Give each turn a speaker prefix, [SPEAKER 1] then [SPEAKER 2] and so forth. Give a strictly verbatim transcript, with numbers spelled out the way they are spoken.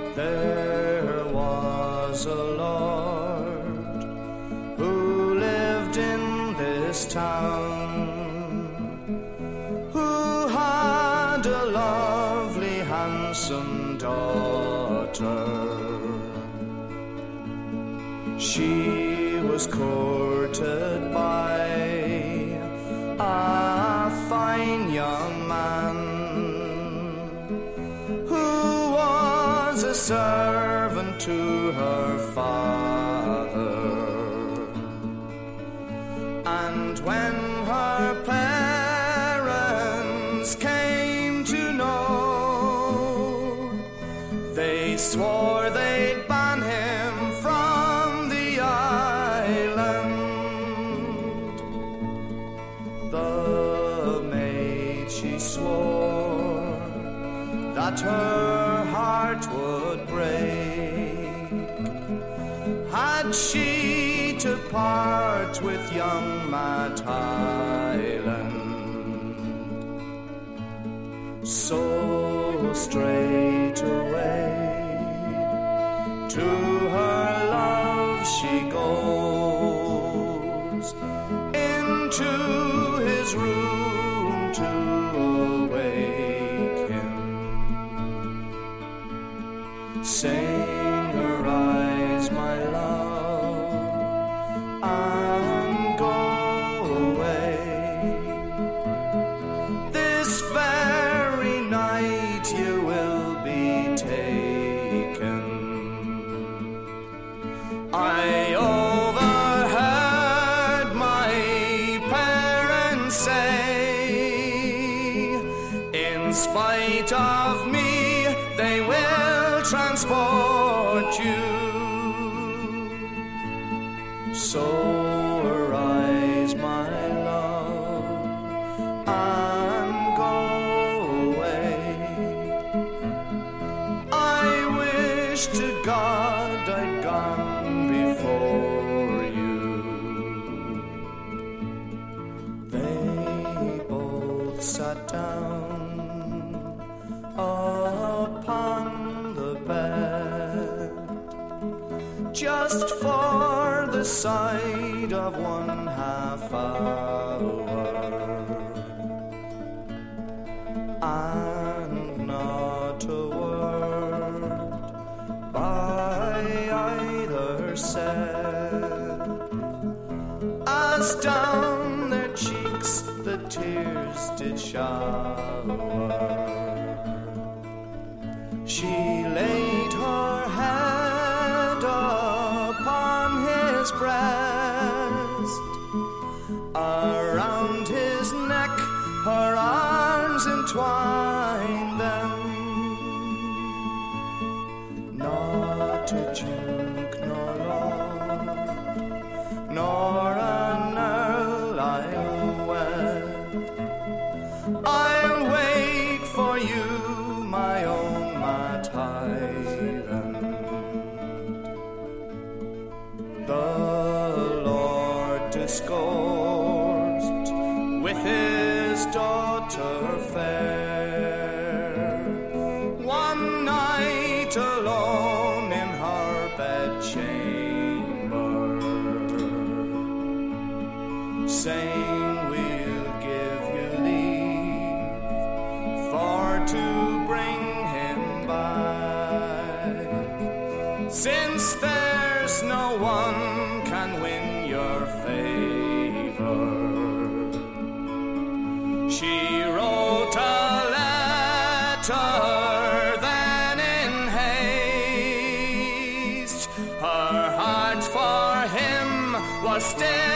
[SPEAKER 1] There was a lord who lived in this town, who had a lovely, handsome daughter. She was courted by a fine young man who was a servant to her father. And when her parents came to know, they swore they'd ban him from the island. The maid, she swore that her heart would break had she to part with young Matt Hyland. So straight away to her love she goes, into his room to awake him. Sing, arise, my love, and go away. This very night you will be taken. I overheard my parents say, in spite of me, they will transport you. So arise, my love, and go away. I wish to God I'd gone before you. They both sat down upon the bed, just for the sight of one half hour, and not a word by either said, as down their cheeks the tears did shower. She laid her head upon his breast, around his neck her arms entwined them. Not a jink nor lord, nor an earl I'll wed. I'll wait for you, my own Matt Hyland. The Lord discoursed with his daughter fair, one night alone in her bedchamber, saying, we'll give you leave for to bring him back, since there's no one can win your favor. She wrote a letter then in haste. Her heart for him was still